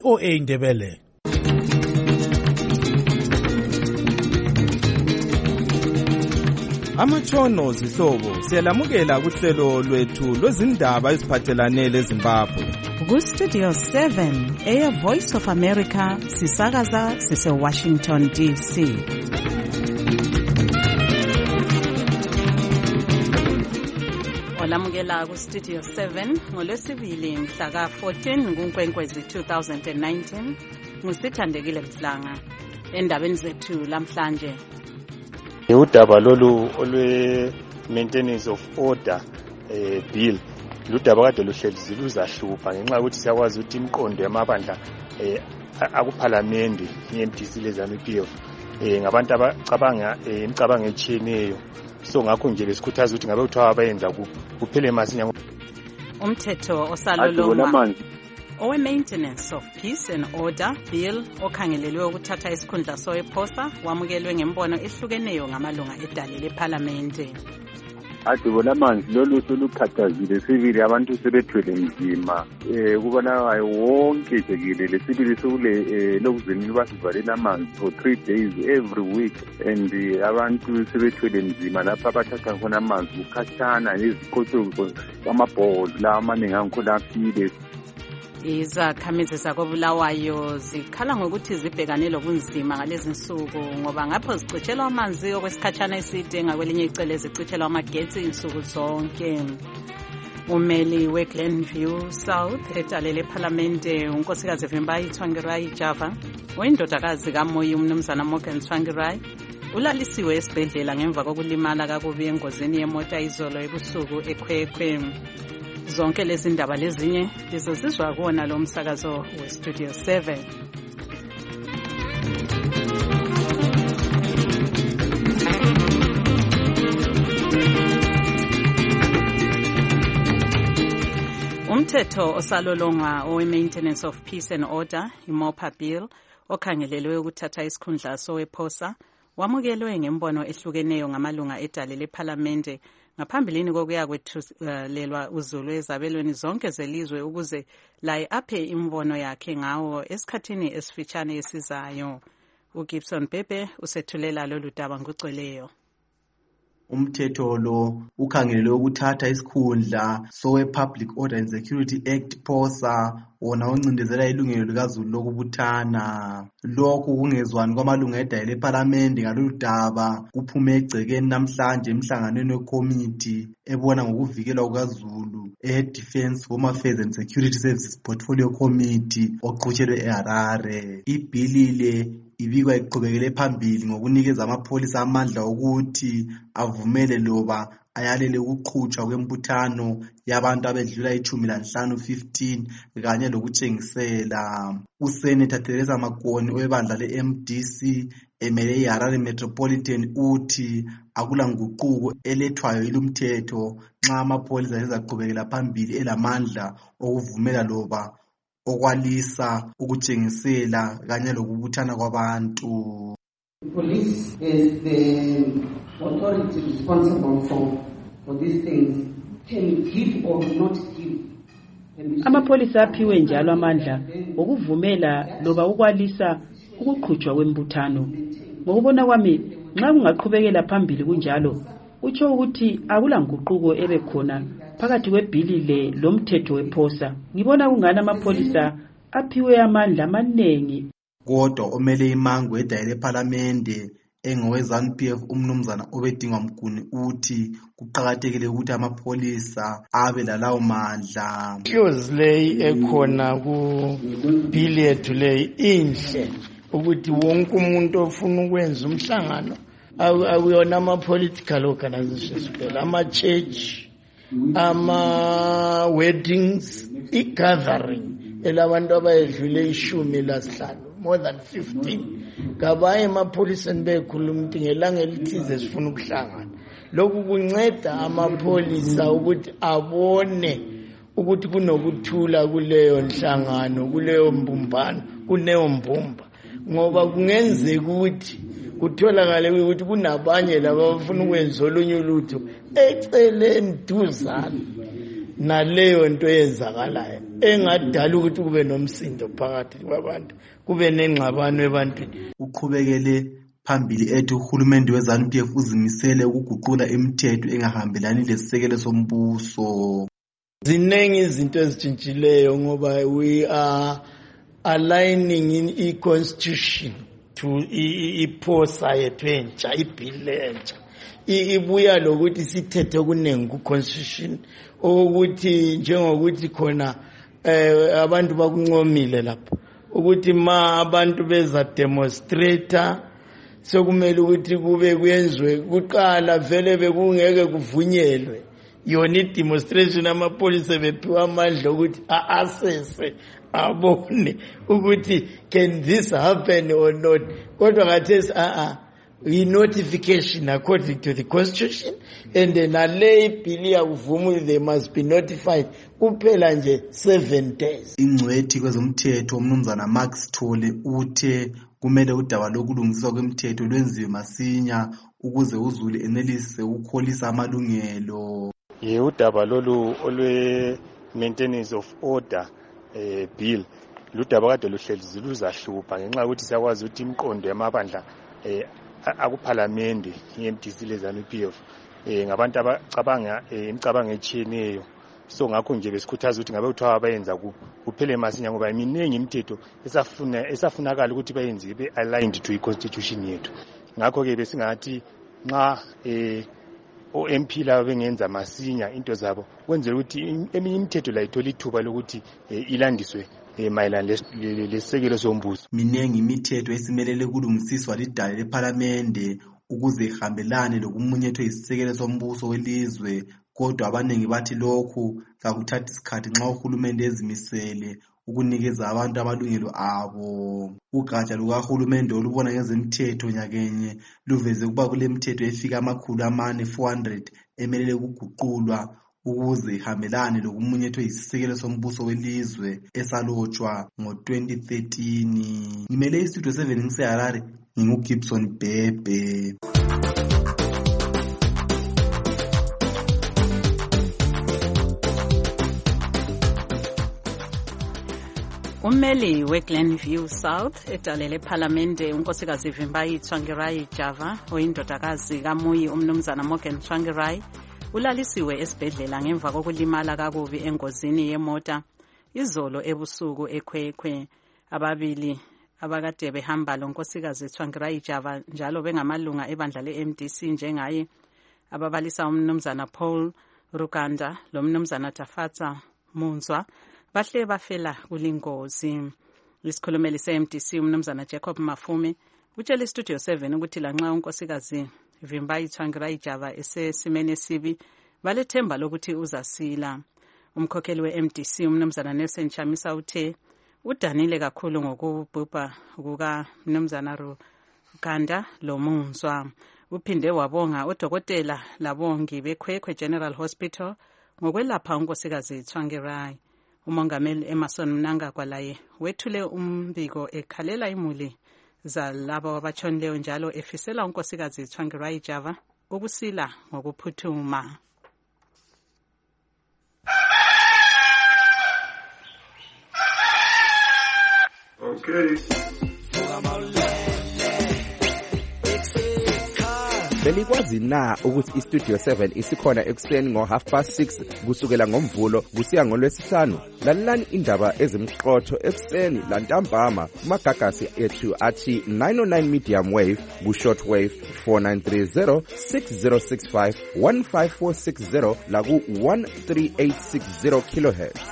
OA Ndebele. Amatshono zihlobo siyalamukela kuhlelo lwethu lwezindaba eziphathelane leZimbabwe. Ku-Studio 7, Air Voice of America, sisakaza sise-Washington, D.C. Olamukela ku-Studio 7 ngolwesibili mhla ka-14 kuNkwenkwezi 2019 ngusithandekile Mhlanga. Endabeni zethu lamhlanje, udaba lolu olwe-maintenance of order bill ludaba kade luhlezi luzahlupha ngenxa yokuthi siyakwazi ukuthi imiqondo yamabandla akuphalamende i-MDC lezanu-PF ngabantu abacabanga imicabango etshiyeneyo, so ngakho nje lesikhuthaza ukuthi ngabe kuthiwa abayenza kuphele masinya. Umthetho osalolongwa owe-Maintenance of Peace and Order Bill okhangelelwe ukuthatha isikhundla sowePhosa wamukelwe ngembono ehlukeneyo ngamalunga edale lephalamende. Adubona amanzi lolu solukhathazile sibili abantu sebethwele nzima kubonakala wonke jikelele sibili sokule lokuzeni basivalela amanzi for 3 days every week and abantu sebethwele nzima lapha abathatha khona amanzi ukhathana nezikhotsho amabhozi la amaningi angikhona afile. Izakhamizi zakoBulawayo zikhala ngokuthi zibhekane lobunzima ngalezi nsuku ngoba ngapho zicitshelwa amanzi okwesikhatshana eside ngakwelinye icele zicitshelwa amagetsi insuku zonke. Umeli weGlenview South edale lephalamende unkosikazi Vimbayi Tsvangirai Java oyindodakazi kaMoyi umnumzana Morgan Tsvangirai ulalisiwe esibhedlela ngemva kokulimala kakubi engozini yemota izolo ebusuku eKwekwwe. Zonke lezi ndaba lezinye lizozizwa kuona lo msakazo weStudio 7. Umthetho osalolongwa owe-Maintenance of Peace and Order, i-MOPA Bill, okhangelelwe ukuthatha isikhundla sowePhosa, wamukelwe ngembono ehlukeneyo ngamalunga edale lephalamende ngaphambilini kokuya kwethulelwa uZulu ezabelweni zonke zelizwe ukuze laye aphe imbono yakhe ngawo esikhathini esifitshane esizayo. uGibson Pepe usethulela lolu daba ngocweleyo. Umthetho lo ukhangelelwe ukuthatha isikhundla sowe-Public Order and Security Act Phosa wona oncindezela ilungelo likaZulu lokubuthana. Lokhu kungezwani kwamalunga edale lephalamende ngalolu daba kuphume egcekeni namhlanje emhlanganweni wekomiti ebona ngokuvikelwa kukaZulu e-Defense, Home Affairs and Security Services Portfolio Committee oqhutshelwe eHarare. Ibhilile ibikwa iqhubekele phambili ngokunikeza amapholisa amandla ukuthi avumele loba ayalele ukuqhutshwa kwembuthano yabantu abedlula 15 kanye lokutshengisela. USenator Teresa Makoni webandla le-MDC emele iHarare Metropolitan uthi akula nguquko elethwayo ilumthetho nxa amapholisa ezaqhubekela phambili elamandla okuvumela loba okwalisa ukutshengisela kanye lokubuthana kwabantu. Police is the authority responsible for these things, can give or not give. Amapholisa aphiwe njalo amandla okuvumela loba ukwalisa ukuqhutshwa kwembuthano. Ngokubona kwami nxa kungaqhubekela phambili kunjalo utsho ukuthi akula nguquko ebekhona phakathi kwebhilile lomthetho wePhosa. Ngibona kungana amapholisa aphiwe amandla amanengi. Kodwa omele imango edale lephalamende engowe-ZANU-PF umnumzana Obedingwa Mguni uthi kuqakathekile ukuthi amapholisa abe lalawo mandla. Clause leyi ekhona ku-bill yethu leyi inhle ukuthi wonke umuntu ofuna ukwenza umhlangano akuyona ama-political organizations kuphela, ama-church, ama-weddings, i-gathering elabantu abayedlule 15, more than 15, kabaye emapholiseni bekhuluma ukuthi ngelanga elithize sifuna ukuhlangana. Lokhu kunceda amapholisa ukuthi abone ukuthi kunokuthula kuleyo nhlangano, kuleyo mbumbano, kuneyo mbumba, ngoba kungenzeka ukuthi kutholakale ukuthi kunabanye laba abafuna ukwenza olunye ulutho eceleni duzane naleyo nto eyenzakalayo engadala ukuthi kube nomsindo phakathi kwabantu, kube nengxabano ebantwini. Uqhubekele phambili ethi uhulumende we-ZANU-PF uzimisele ukuguqula imithetho engahambelani lesisekelo sombuso. Zinengi izinto ezitshintshileyo ngoba we are aligning in i-constitution to iphosa yethu entsha, ibhili entsha. Ibuya lokuthi sithethe kuningi ku-constitution ukuthi njengokuthi khona abantu bakuncomile lapho ukuthi ma abantu beza demonstrator sekumele ukuthi kube kuyenzwe kuqala vele bekungeke kuvunyelwe yona i-demonstration. Amapolisa bephiwa amandla ukuthi a-assesse abone ukuthi can this happen or not, kodwa khathesi i-notification according to the constitution, and nale ibhili yakuvuma they must be notified kuphela nje 7 days. Ingcwethi kwezomthetho umnumzana Max Thole uthe kumele udaba lokulungiswa kwemithetho lwenziwe masinya ukuze uzulu enelise ukukholisa amalungelo. Udaba lolu olwe-maintenance of order bill ludaba kade luhlezi luzahlupha ngenxa yokuthi siyakwazi ukuthi imiqondo yamabandla akuphalamende i-MDC le-ZANU-PF ngabantu abacabanga imicabango etshiyeneyo. So ngakho nje besikhuthaza ukuthi ngabe kuthiwa bayenza kuphele masinya ngoba miningi imithetho esafunakala ukuthi bayenze be-aligned to i-constitution yethu. Ngakho-ke besingathi nxa o-MP laba bengenza masinya into zabo kwenzela ukuthi eminye imithetho la ithola ithuba lokuthi ilandiswe mayelana lesisekelo sombuso. Minengi imithetho esimelele kulungisiswa lidala lephalamende ukuze ihambelane lokumunyethwa isisekelo sombuso welizwe, kodwa abaningi bathi lokhu kakuthathi isikhathi nxa uhulumende ezimisele ukunikeza abantu amalungelo abo. Ugatsha lukahulumende olubona ngezemthetho nyakenye luveze ukuba kulemithetho efika 400 emelele ukuguqulwa ukuze ihambelane lokumunyethwa isisekelo sombuso welizwe esalotshwa ngo-2013. Ngimele istudio 7 ngiseHarare, nginguGibson Bhebhe. Ummeli we-Glenview South edalele ephalamende unkosikazi Vimbayi Tsvangirai Java oyindodakazi kaMuyi umnumzana Morgan Tsvangirai ulalisiwe esibhedlela ngemva kokulimala kakubi engozini yemota izolo ebusuku eKwekwwe. Ababili abakade behamba lonkosikazi Tsvangirai Java njalo bengamalunga ebandla le-MDC njengaye ababalisa umnumzana Paul Ruganda lomnumzana Tafatsa Munzwa bahle bafela kulingozi. Isikhulumeli se-MDC umnumzana Jacob Mafume utshele istudio 7 ukuthi lanxa unkosikazi Vimbayi Tsvangirai Java esesimene sibi balethemba lokuthi uzasila. Umkhokheli we-MDC umnumzana Nelson Chamisa uthe udanile kakhulu ngokubhubha kuka mnumzana Ruganda lomunzwa. Uphinde wabonga odokotela labongi beKwekwwe General Hospital ngokwelapha unkosikazi Tsvangirai. Umongameli Emerson Mnangagwa laye wethule umbiko ekhalela imuli zalabo abatshonileyo njalo efisela unkosikazi Tsvangirai Java ukusila ngokuphuthuma. Okay. Belikwazi na ukuthi istudio 7 isikhona ekuseni ngo6:30 kusukela ngomvulo kusiya ngolwesihlanu? Lalelani indaba ezimqotho ekuseni lantambama kumagagasi ethu athi 909 medium wave ku-short wave 4930 6065 15460 laku 13860 kilohertz.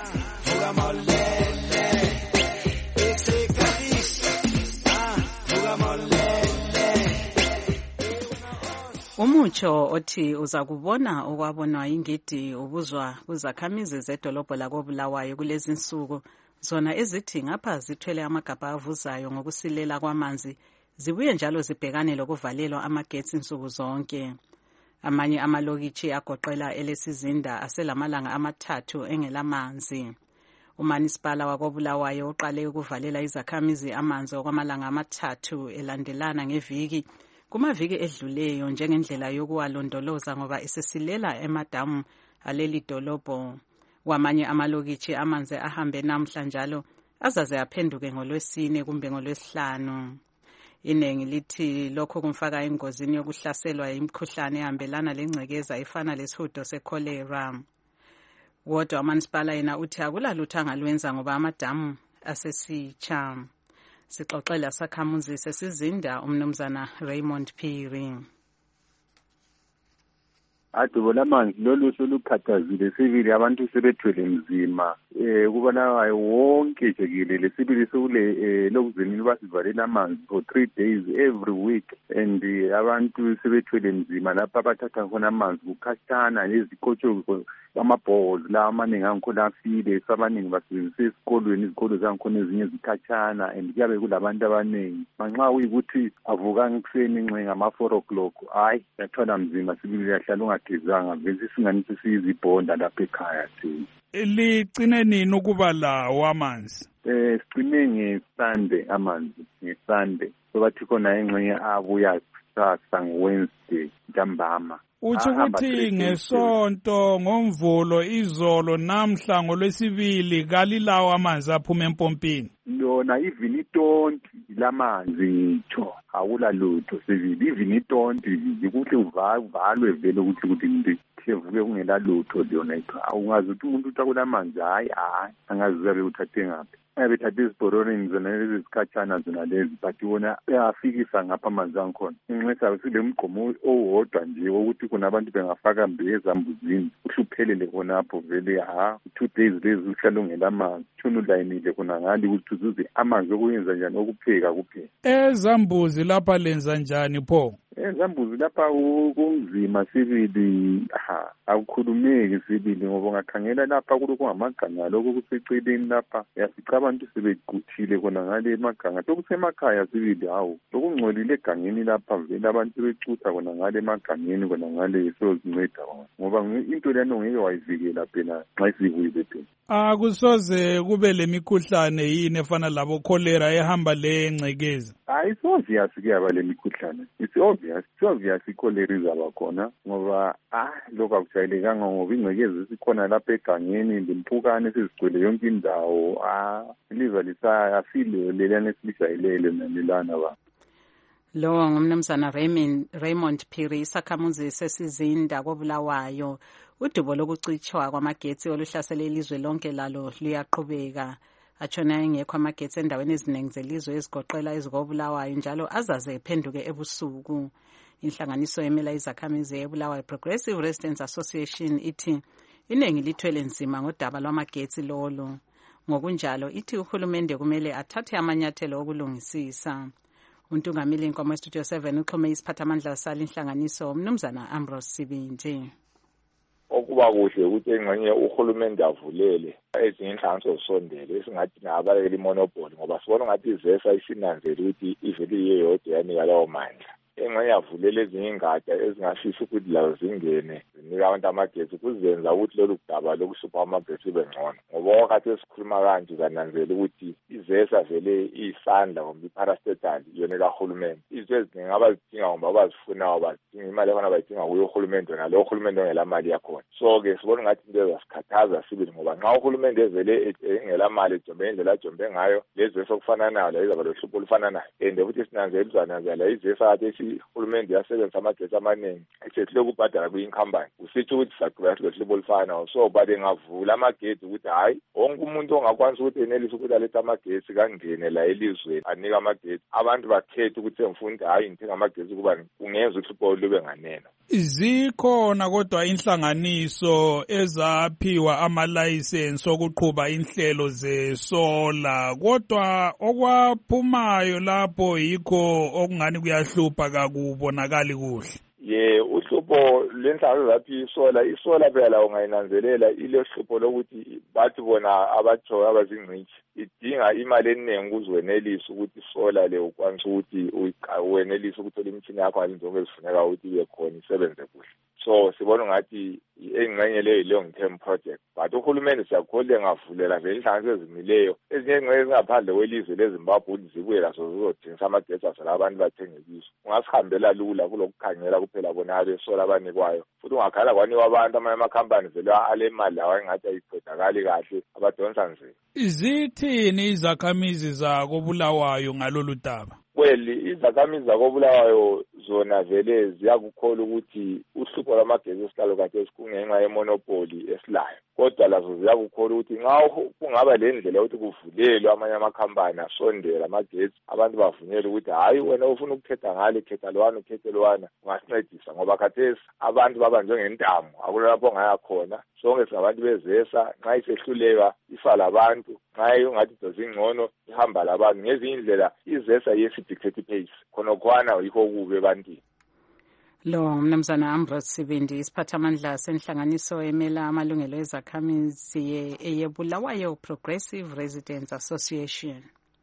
Umutsho othi uzakubona okwabonwa ingidi ubuzwa kuzakhamizi zedolobho lakoBulawayo kulezi insuku zona ezithi ngapha zithwele amagabha avuzayo ngokusilela kwamanzi zibuye njalo zibhekane lokuvalelwa amagetsi insuku zonke. Amanye amalokitshi agoqela elesizinda aselamalanga amathathu engelamanzi. Umanisipala wakoBulawayo uqale ukuvalela izakhamizi amanzi okwamalanga amathathu elandelana ngeviki kumaviki edluleyo njengendlela yokuwalondoloza ngoba esesilela emadamu aleli dolobho. wamanye amalokitshi amanzi ahambe namhla njalo azaze aphenduke ngoLwesine kumbe ngoLwesihlanu. Iningi lithi lokho kumfaka engozini yokuhlaselwa imikhuhlane ehambelana lengcekeza efana lesihudo sekholera. Kodwa uManisipala yena uthi akulalutho angalwenza ngoba amadamu asesitsha. Sixoxela sakhamuzi sesizinda umnumzana Raymond Phiri. Adubo lamanzi lolu solukhathazile sibili abantu sebethwele mzima kubonakala wonke jikelele sibili sokule lokuzimini basivalela amanzi for 3 days every week and abantu sebethwele mzima lapha abathatha khona amanzi kukhatshana nezikotshoko amabhozi la amaningi angikhona afile sabaningi basebenzisa esikolweni izikolo zangikhona ezinye zikhatshana and kuyabe kulabantu abaningi manxa uyikuthi avuka ngikuseni nxe ngama 4 o'clock hayi yathwala mzima sibili yahlala ungagezanga vele singanise sizibhonda lapha ekhaya thina. Ligcine nini ukuba lawo amanzi? Sigcine ngeSunday amanzi ngeSunday sobathi khona engxenye abuya kusasa ngoWednesday ntambama. Uthi ukuthi ngesonto ngomvulo izolo namhla ngoLwesibili kalilawo amanzi aphuma empompini. Lona even itonti lamanzi ngitsho awula lutho sivile even itonti ukuthi uvalwe vele ukuthi ndivuke kungela lutho lona itho awungazi ukuthi umuntu utakulamanzi hayi angazizabe uthathe ngaphi bethathe izibhoroneni zona lezi zikhatshana zona lezi but wona uyafikisa ngapha amanzi angikhona inxesa sile mgqomo owodwa nje ukuthi kunabantu bengafaka mbe ezambuzini uhluphelele khonapho vele 2 days lezi uhlala ungela amanzi tshona ulayinile khona ngali ukuthi uzuze amanzi okuyenza njani okupheka kuphela. Ezambuzi lapha lenza njani pho? Ezambuzi lapha kunzima sibili akukhulumeki sibili ngoba ungakhangela lapha kuloko ngamaganga lokho kuseceleni lapha yafica abantu sebequthile khona ngale emaganga lokusemakhaya sibili lokungcolile egangeni lapha vele abantu becutha khona ngale emagangeni khona ngale sozinceda ngoba into lento ngeke wayivikela phela nxa isibuyile phela. Akusoze kube lemikhuhlane yini efana labo cholera ehamba lengcekeza? It's obvious kuyaba lemikhuhlane. It's obvious icholera izaba khona ngoba lokho akujayelekanga ngoba ingcekeza isikhona lapha egangeni lempukane sizigcwele yonke indawo liza lisafile lelana esilijayelele nalelana ba. Lo ngumnumzana Raymond Phiri isakhamuzi sesizinda koBulawayo. Udubo lokucitshwa kwamagetsi oluhlasele ilizwe lonke lalo luyaqhubeka. Atshona engekho amagetsi endaweni eziningi zelizwe ezigoqela ezikoBulawayo njalo azaze ephenduke ebusuku. Inhlanganiso emela izakhamizi eBulawayo Progressive Residents Association ithi iningi lithwele nzima ngodaba lwamagetsi lolo. Ngokunjalo ithi uhulumende kumele athathe amanyathelo okulungisisa. Untungameli inkomo Studio 7 uxhume isiphathamandla sala inhlanganiso umnumzana Ambrose Sibindi. Okuba kuhle ukuthi engxenye uhulumende avulele ezinye inhlanganiso zisondele esingathi nabalekela imonopoly ngoba sibona ngathi izesa isinanzela ukuthi ivele iyeyodwa yanika lawo mandla. Engxenye avulele ezinye ingadi ezingafisa ukuthi lazo zingene zinika abantu amagetsi kuzenza ukuthi lolu daba lokusupha amagetsi libe ngcono ngoba wakati esikhuluma kanje zananzela ukuthi izesa vele isandla ngoba iparastatal yona kahulumende izinto eziningi abazidinga ngoba bazifunayo badinga imali ekona bayidinga kuyo uhulumende wona lo uhulumende ongela mali yakhona so-ke sibona ngathi into ezasikhathaza sibili ngoba nxa uhulumende evele engela mali ejombe indlela ajombe ngayo lezesa okufananayo la izaba lohlupho olufana nayo and futhi sinanzela uzananzela izesa kade uhulumende yasebenzisa amagetsi amaningi esethi ukubhadala kwi-incumbent usitsho ukuthi saqhubeka silohlobo olufanayo so bade ngavula amagetsi ukuthi hayi wonke umuntu ongakwanisa ukuthi enelise ukuthi alethe amagetsi kangene la elizweni anika amagetsi abantu bakhethe ukuthi engifunda hayi ngithenga amagetsi kuba kungenza uhlupho lube nganeno. Zikhona kodwa inhlanganiso ezaphiwa amalayisensi okuqhuba inhlelo zesola kodwa okwaphumayo lapho yikho okungani kuyahlupha kakubonakali kuhle. Uhlupho lenhlanganiso zaphi isola phela ungayinanzelela ile hlupho lokuthi bathi bona abajoyo abazingcitshi idinga imali eningi ukuze wenelise ukuthi isola le ukwanisa ukuthi wenelise ukuthola imitshini yakho ngalindlela ezifuneka ukuthi ibe khona isebenze kuhle so sibona ngathi engxenye leyo long term project but uhulumende siyakholwa engavulela vele inhlanganiso ezimileyo ezinye ingxenye ezingaphandle kwelizwe leZimbabwe zibuye lazo zizothengisa amagetsi asala abantu bathenge kizo ungasihambela lula kulokukhangela kuphela bona besola abanikwayo futhi ungakhala kwanikwa abantu amanye amakhampani vele alemali lawo engathi ayiqedakali kahle abadonsa nzima. Izithini izakhamizi zakoBulawayo ngalolu daba? Kweli izakhamizi zakoBulawayo zona vele ziyakukholwa ukuthi uhlupho lwamagetsi esihlalo kade sikungenxa yemonopoli esilayo kodwa lazo ziyakukholwa ukuthi nxa kungaba le ndlela ukuthi kuvulelwe amanye amakhampani asondela amagetsi abantu bavunyelwe ukuthi hayi wena ufuna ukukhetha ngale khetha lwana ukhethe lwana ungasincedisa ngoba khathesi abantu babanjwe ngentamo akulapho ongaya khona sonke singabantu bezesa nxa isehluleka ifa labantu nxa ungathi dozingcono ihamba labantu ngezinye indlela izesa yesidictate pace khonokwana yikho kube ebantwini. Lo mnumzana Ambrose Sibindi isiphathamandla senhlanganiso emela amalungelo ezakhamizi eyeBulawayo Progressive Residents Association.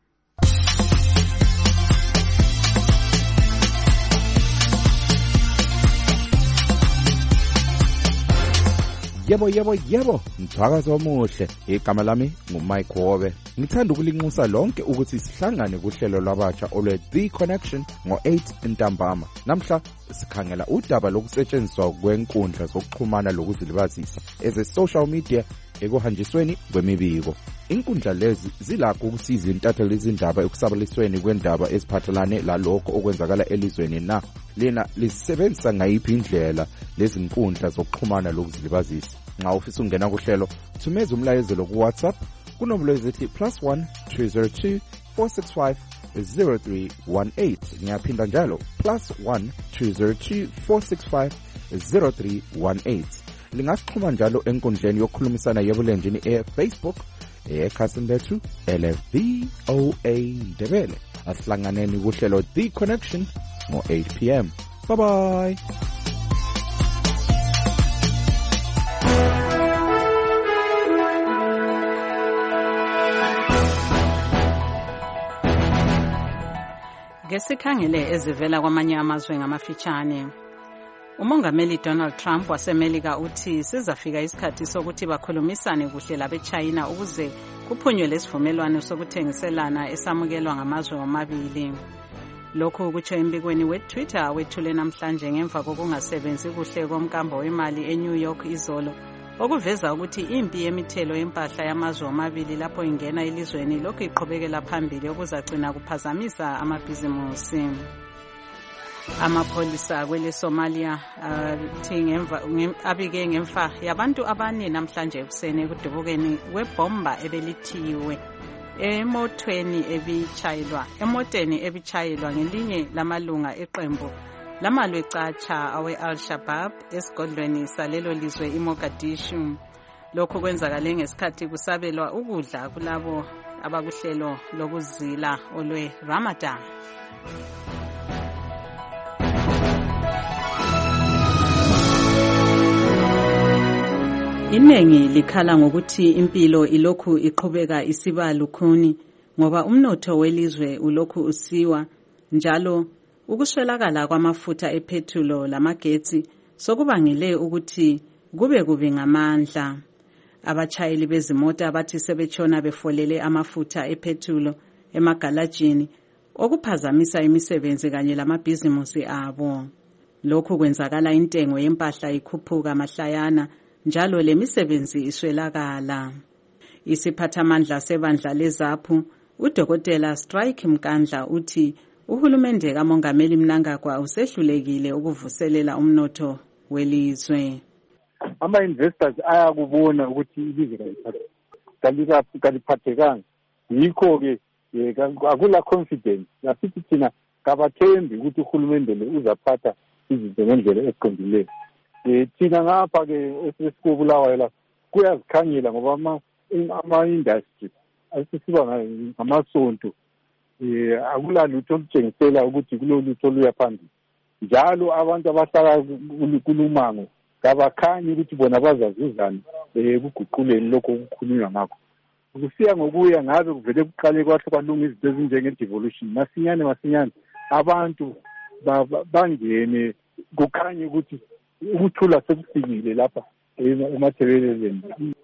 Yebo, mthwakazi omuhle. Igama lami nguMike Wobe. Ngithanda ukulinxusa lonke ukuthi sihlangane kuhlelo lwabatsha olwe The Connection ngo-8 ntambama. Namhla sikhangela udaba lokusetshenziswa kwenkundla zokuxhumana lokuzilibazisa eze-social media ekuhanjisweni kwemibiko. Inkundla lezi zilakho ukusiza intatheli izindaba ekusabalisweni kwendaba eziphathelane lalokho okwenzakala elizweni na lena lisebenzisa ngayiphi indlela lezi nkundla zokuxhumana lokuzilibazisa. Nxa ufisa ungena kuhlelo thumeza umlayezelo ku WhatsApp kunombolo ezithi +1 202 465 0318. Ngiyaphinda njalo +1 202 465 0318. Lingasixhuma njalo enkundleni yokukhulumisana yebulenjini eFacebook ekhasini lethu LFVOA Ndebele. Asihlanganeni kuhlelo The Connection ngo-8 p.m. Bye bye. Ngesikhangele ezivela kwamanye amazwe ngamafitshane. Umongameli Donald Trump waseMelika uthi sizafika isikhathi sokuthi bakhulumisane kuhle labeChina ukuze kuphunywe lesivumelwano sokuthengiselana esamukelwa ngamazwe omabili. Lokhu kutsho embikweni weTwitter wethule namhlanje ngemva kokungasebenzi kuhle komkambo wemali eNew York izolo okuveza ukuthi impi yemithelo yempahla yamazwe omabili lapho ingena elizweni lokhu iqhubekela phambili okuzagcina kuphazamisa amabhizimusi. Amapholisa kwele Somalia abike ngemfa yabantu abane namhlanje ekuseni ekudubukeni kwebomba ebelithiwe emotweni ebichayelwa ngelinye lamalunga eqembu lamalwecatsha awe-Al-Shabaab esigodlweni salelo lizwe iMogadishu. Lokhu kwenzakale ngesikhathi kusabelwa ukudla kulabo abakuhlelo lokuzila olwe Ramadan. Iningi likhala ngokuthi impilo ilokhu iqhubeka isiba lukhuni ngoba umnotho welizwe ulokhu usiwa njalo ukuswelakala kwamafutha epetrol lamagetsi sokubangele ukuthi kube kubi ngamandla. Abachayeli bezimota bathi sebetshona befolele amafutha epetrol emagalajini okuphazamisa imisebenzi kanye lamabhizimusi abo. Lokhu kwenzakala intengo yempahla ikhuphuka mahlayana njalo lemisebenzi iswelakala. Isiphathamandla sebandla leZAPHU uDokotela Strike Mkandla uthi uhulumende kaMongameli Mnangagwa usehlulekile ukuvuselela umnotho welizwe. Ama-investors ayakubona ukuthi ilizwe kaliphathekanga yikho-ke akula confidence nasithi thina kabathembi ukuthi uhulumende le uzaphatha izinto ngendlela eqondileyo. Thina ngapha-ke esikuBulawayo la kuyazikhanyela ngoba ama-industry asisiba ngamasonto akula lutho olutshengisela ukuthi kulolutho oluya phambili. Njalo abantu abahlala kulumango kabakhanyi ukuthi bona bazazuzana ekuguquleni lokho okukhulunywa ngakho. Kusiya ngokuya ngabe kuvele kuqale kwahle kwalunga izinto ezinjenge-devolution masinyane abantu bangene kukhanye ukuthi ukuthula sekufikile lapha emathebeleleni.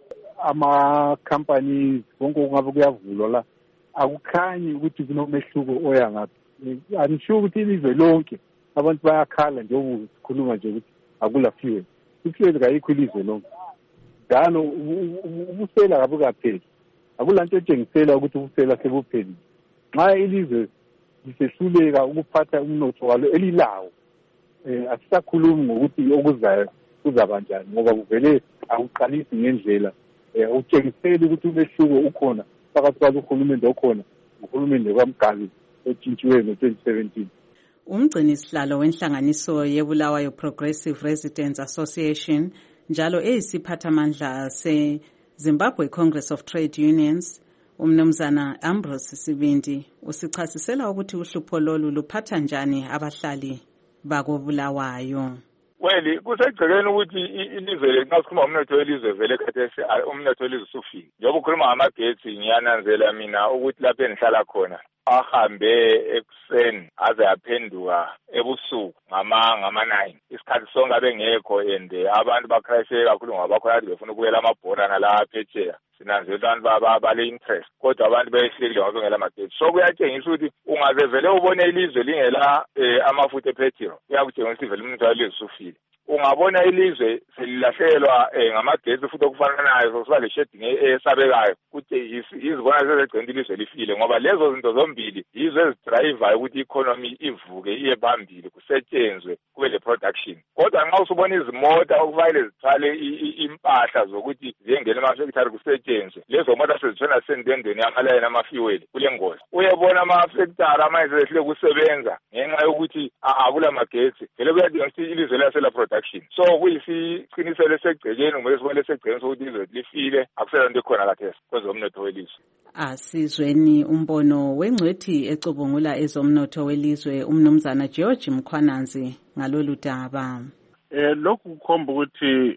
Ama-companies konke okungabe kuyavulwa la akukhanyi ukuthi kunomehluko oya ngaphi. Angisho ukuthi ilizwe lonke abantu bayakhala njengoba sikhuluma nje ukuthi akula fuel. I-fuel kayikho ilizwe lonke. Njalo ubusela kabukapheli. Akulanto etshengisela ukuthi ubusela sebuphelile. Nxa ilizwe lisehluleka ukuphatha umnotho walo elilawo, asisakhulumi ngokuthi okuzayo kuzaba njani, ngoba kuvele akuqalisi ngendlela utshengiseli ukuthi umehluko ukhona phakathi kwahulumende okhona uhulumende kaMgabi otshintshiwe ngo-2017. Umgcinisihlalo wenhlanganiso yeBulawayo Progressive Residents Association njalo eyisiphathamandla se-Zimbabwe Congress of Trade Unions, umnumzana Ambrose Sibindi, usichasisela ukuthi uhlupho lolu luphatha njani abahlali bakoBulawayo. Well, kusegcekeni ukuthi ilizwe lethu nasikhuluma umnotho welizwe vele khathesi umnotho welizwe usufile. Njengoba ukhuluma ngamagetsi ngiyananzela mina ukuthi lapho engihlala khona ahambe ekuseni aze yaphenduka ebusuku ngama-9. Isikhathi sonke abengekho and abantu bakhrayiseke kakhulu ngoba bakhona befuna ukubuyela amabhora nala phetsheya. Sinanzela abantu bale-interest kodwa abantu behlekile ngoba bengela magetsi. So kuyatshengisa ukuthi ungaze vele ubone ilizwe lingela amafutha ephethiro, kuyakutshengisa ukuthi vele umnotho welizwe usufile. Ungabona ilizwe selilahlekelwa ngamagetsi futhi okufananayo sokuba le-shedding esabekayo ukuthi izibona sezegcina ilizwe lifile ngoba lezo zinto zombili yizo ezidrayivayo ukuthi i-economy ivuke iye phambili kusetshenzwe kube le-production. Kodwa nxa usubona izimota okufanele zithwale impahla zokuthi ziyengena emafektari kusetshenzwe, lezo mota sezithona sendendweni yamalayini amafiweli kule ngozi. Uyebona amafektari amanje sehluleka ukusebenza ngenxa yokuthi akula magetsi, vele kuyadinga ukuthi ilizwe lasela production. So kuyisiqiniselo esegcekeni kumele sibone esegcekeni sokuthi ilizwe lifile akusela nto ekhona kathesi kwezomnotho welizwe. Asizweni umbono wengcwethi ecubungula ezomnotho welizwe umnumzana George Mkhwananzi ngalolu daba. Lokhu kukhomba ukuthi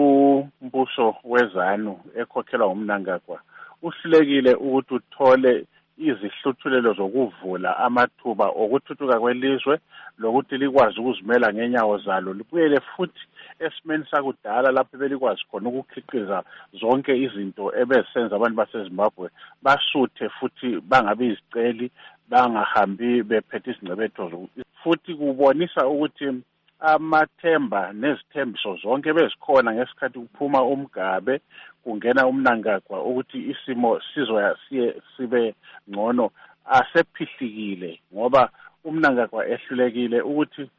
umbuso wezanu ekhokhelwa uMnangagwa uhlulekile ukuthi uthole izihluthulelo zokuvula amathuba okuthuthuka kwelizwe lokuthi likwazi ukuzimela ngenyawo zalo libuyele futhi esimeni sakudala lapho belikwazi khona ukukhiqiza zonke izinto ebezenza abantu baseZimbabwe basuthe futhi bangabe iziceli bangahambi bephethe izingcebetho futhi kubonisa ukuthi amathemba nezithembiso zonke bezikhona ngesikhathi kuphuma uMgabe kungena uMnangagwa ukuthi isimo sizoya sibe ngcono asephihlikile ngoba uMnangagwa ehlulekile ukuthi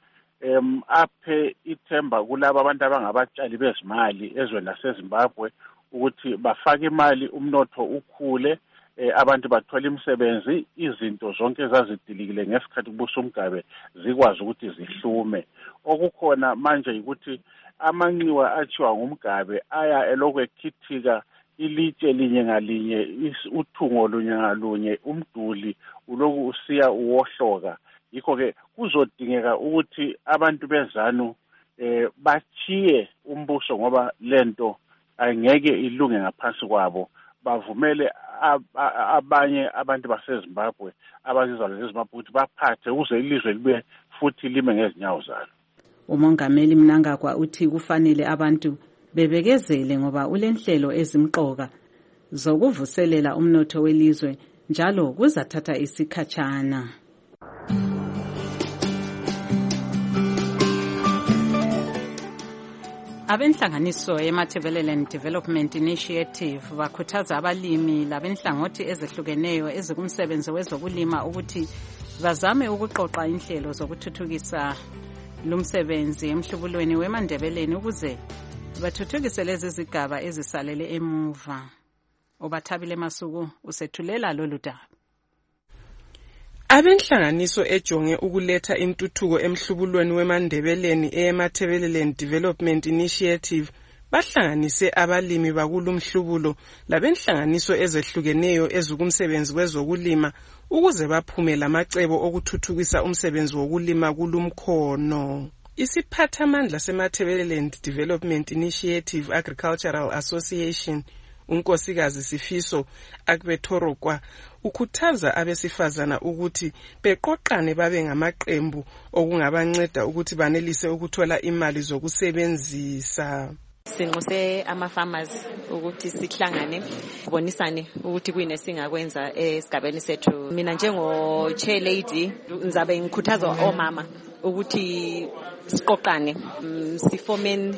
aphe ithemba kulabo abantu abangabatshali bezimali ezweni laseZimbabwe ukuthi bafake imali umnotho ukhule, abantu bathola imisebenzi, izinto zonke ezazidilikile ngesikhathi kubusa uMgabe zikwazi ukuthi zihlume. Okukhona manje ukuthi amanxiwa achiwa nguMgabe aya elokhu ekhithika ilitshe linye ngalinye, uthungo lunye ngalunye, umduli uloku usiya uwohloka. Yikho-ke kuzodingeka ukuthi abantu bezanu bachiye umbuso ngoba lento angeke ilunge ngaphansi kwabo, bavumele abanye abantu baseZimbabwe abazizalwane zeZimbabwe ukuthi baphathe ukuze ilizwe libe futhi lime ngezinyawo zalo. Umongameli Mnangagwa uthi kufanele abantu bebekezele ngoba ulenhlelo ezimqoka zokuvuselela umnotho welizwe njalo kuzathatha isikhatshana. Abenhlanganiso ye-Matabeleland Development Initiative bakhuthaza abalimi labenhlangothi ezehlukeneyo ezikumsebenzi wezokulima ukuthi bazame ukuqoqa inhlelo zokuthuthukisa lumsebenzi emhlubulweni weMandebeleni ukuze bathuthukise lezi zigaba ezisalele emuva. Obathabile Masuku usethulela lolu daba. Abenhlanganiso ejonge ukuletha intuthuko emhlubulweni weMandebeleni eMatabeleland Development Initiative bahlanganise abalimi bakulumhlubulo labenhlanganiso ezehlukeneyo ezikumsebenzi wezokulima ukuze baphume lamacebo okuthuthukisa umsebenzi wokulima kulumkhono. Isiphathamandla seMatabeleland Development Initiative Agricultural Association unkosikazi Sifiso Akbetorokwa ukhuthaza abesifazana ukuthi beqoqane babe ngamaqembu okungabanceda ukuthi banelise ukuthola imali zokusebenzisa. Sinxuse ama-farmers ukuthi sihlangane bonisane ukuthi kuyini singakwenza esigabeni sethu. Mina njengo-chair lady ngizabe ngikhuthaza omama ukuthi siqoqane siformen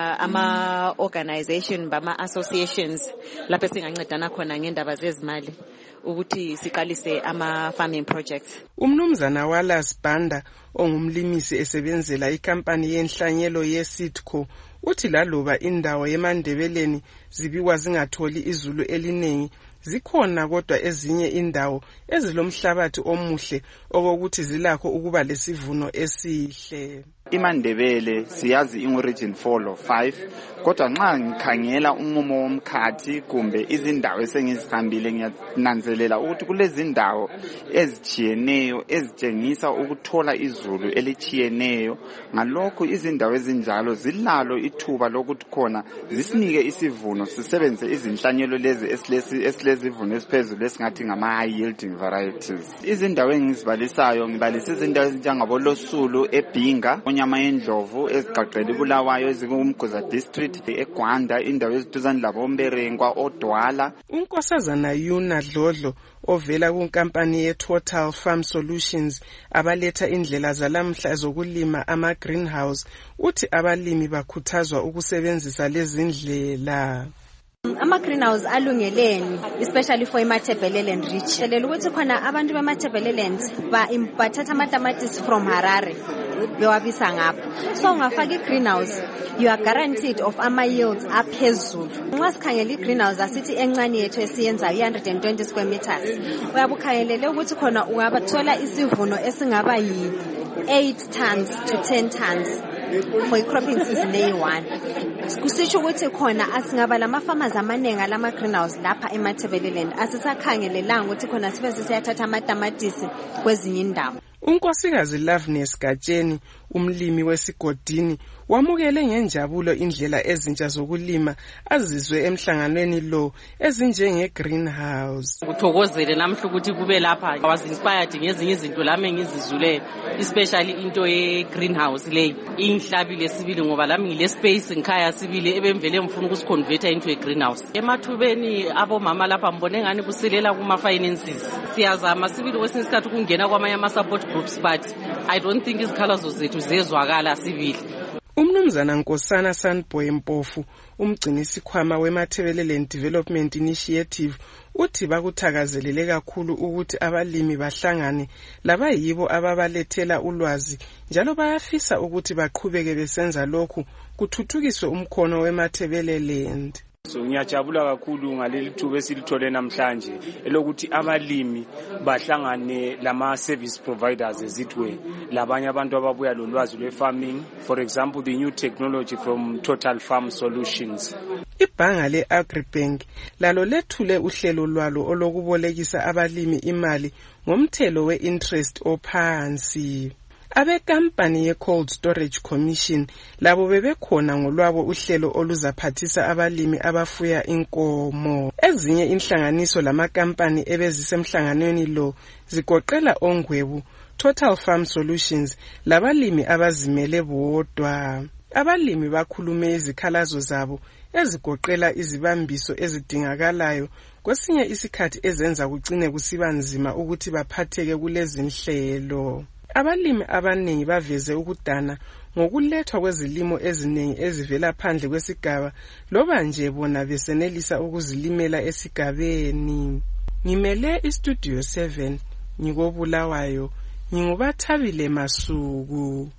ama-organization bama-associations lapho singancedana khona ngendaba zezimali ukuthi siqalise ama-farming projects. Umnumzana Wallace Banda ongumlimisi esebenzela ikampani yenhlanyelo ye-Sitco uthi laloba indawo yeMandebeleni zibikwa zingatholi izulu eliningi, zikhona kodwa ezinye indawo ezilomhlabathi omuhle okokuthi zilakho ukuba lesivuno esihle. iMandebele siyazi in-region 4 or 5 kodwa nxa ngikhangela umumo womkhathi kumbe izindawo esengizihambile ngiyananzelela ukuthi kulezi ndawo ezijiyeneyo ezitshengisa ukuthola izulu elijiyeneyo. Ngalokho izindawo ezinjalo zilalo ithuba lokuthi khona zisinike isivuno sisebenzise izinhlanyelo lezi esilezivuno esiphezulu esingathi ngama-high yielding varieties. Izindawo engizibalisayo ngibalisa izindawo ezinjengabo Losulu, eBhinga, Onyama Yendlovu, ezigqagqela iBulawayo, ezikumgoza district, eGwanda, indawo eziduzane laboMberengwa, oDwala. Unkosazana Yuna Dlodlo ovela kunkampani ye-Total Farm Solutions abaletha indlela zalamhla zokulima ama-greenhouse uthi abalimi bakhuthazwa ukusebenzisa lezi ndlela. Ama-greenhouse alungeleni especially for iMatabeleland reach. Lelela ukuthi khona abantu beMatabeleland bathatha amatamatisi from Harare bewabisa ngapha. So ungafaka i-greenhouse you are guaranteed of ama-yields aphezulu. Nxa sikhangela i-greenhouse asithi encane yethu esiyenzayo 120 square meters. Uyabukhangelele ukuthi khona ungabathola isivuno esingaba yi-8 tons to 10 tons for i-cropping season eyi-1. Kusitsho ukuthi khona asingaba lama-farmers amaningi alama-greenhouse lapha eMatabeleland asisakhangelelanga ukuthi khona sibe siyathatha amatamatisi kwezinye indawo. Unkosikazi Loveness Gatsheni umlimi wesigodini wamukele ngenjabulo indlela ezintsha zokulima azizwe emhlanganweni lo ezinjenge-greenhouse. Uthokozele namhla ukuthi kube lapha was inspired ngezinye izinto lami engizizule especially into ye-greenhouse leyi inhlabile sibili ngoba lami ngile space ngikhaya sibili ebemvele ngifuna ukusiconverta into ye-greenhouse. Emathubeni abomama lapha mbone ngani kusilela kuma-finances. Siyazama sibili kwesinye isikhathi ukungena kwamanye ama-support groups but I don't think izikhalazo zethu zezwakala sibili. Umnumzana Nkosana Sanboy Mpofu umgcinisikhwama weMatabeleland Development Initiative uthi bakuthakazelele kakhulu ukuthi abalimi bahlangane labayibo ababalethela ulwazi njalo bayafisa ukuthi baqhubeke besenza lokhu kuthuthukiswe umkhono weMatabeleland. So ngiyajabula kakhulu ngaleli thuba esilithole namhlanje elokuthi abalimi bahlangane lama service providers ezithwe labanye abantu ababuya lolwazi lwe-farming, for example the new technology from Total Farm Solutions. Ibhanga le-Agribank lalo lethule uhlelo lwalo olokubolekisa abalimi imali ngomthelo we-interest ophansi. Abekampani ye-Cold Storage Commission labo bebekhona ngolwabo uhlelo oluzaphathisa abalimi abafuya inkomo. Ezinye inhlanganiso lamakampani ebezisemhlanganweni lo zigoqela Ongwebu, Total Farm Solutions labalimi abazimele bodwa. Abalimi bakhulume izikhalazo zabo ezigoqela izibambiso ezidingakalayo kwesinye isikhathi ezenza kucine kusiba nzima ukuthi baphatheke kulezi nhlelo. Abalimi abaningi baveze ukudana ngokulethwa kwezilimo eziningi ezivela phandle kwesigaba loba nje bona besenelisa ukuzilimela esigabeni. Ngimele iStudio 7 ngikobulawayo ngingubathabile Masuku.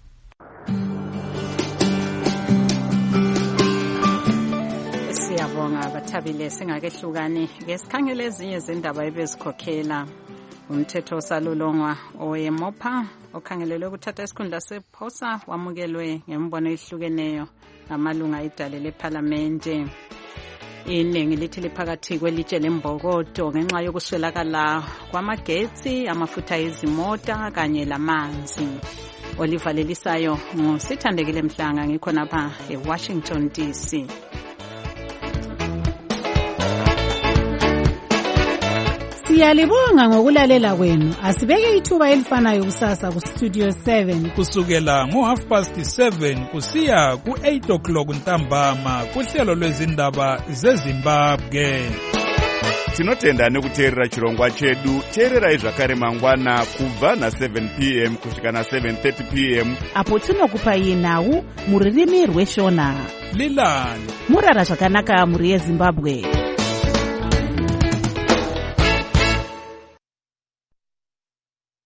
Siyabonga Bathabile singakehlukani ngesikhangele ezinye izindaba ebezikhokhela. Umthetho osalulongwa oweMopa okhangelelwe ukuthatha isikhundla sephosa wamukelwe ngembono ehlukeneyo ngamalunga edale leParlamente. Iningi lithi liphakathi kwelitshe lembokodo ngenxa yokuswelakala kwamagetsi, amafutha ezimota kanye lamanzi. Olivalelisayo ngusithandekile Mhlanga ngikhona lapha eWashington DC. Siyalibonga ngokulalela kwenu. Asibeke ithuba elifanayo kusasa ku Studio 7 kusukela ngo7:30 kusiya ku8 o'clock ntambama kuhlelo lwezindaba zeZimbabwe. Tinotenda nekuteerera chirongwa chedu. Teererai zvakare mangwana kubva na7 p.m. kusvika na7:30 p.m. apo tinokupai nhau muririmi rweshona. Lilani murara zvakanaka muri yeZimbabwe.